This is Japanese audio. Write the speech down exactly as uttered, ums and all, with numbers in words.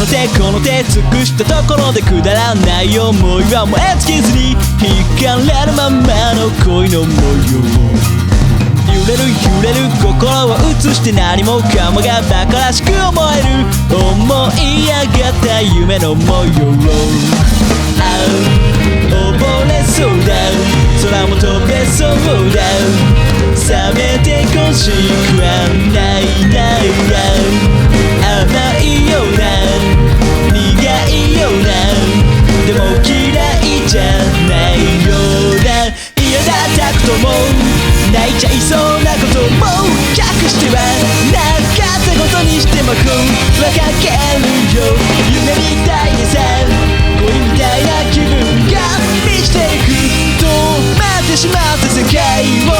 てこの手尽くしたところでくだらない思いは燃え尽きずに惹かれるままの恋の模様。揺れる揺れる心を映して何もかもがバカらしく思える思い上がった夢の模様。ああ溺れそうだ空も飛べそうだ冷めてほしくはないない甘いような苦いようなでも嫌いじゃないような嫌だったことも泣いちゃいそうなことも隠してはなかったことにしても分かけるよ夢みたいでさ恋みたいな気分が満ちていく止まってしまった世界を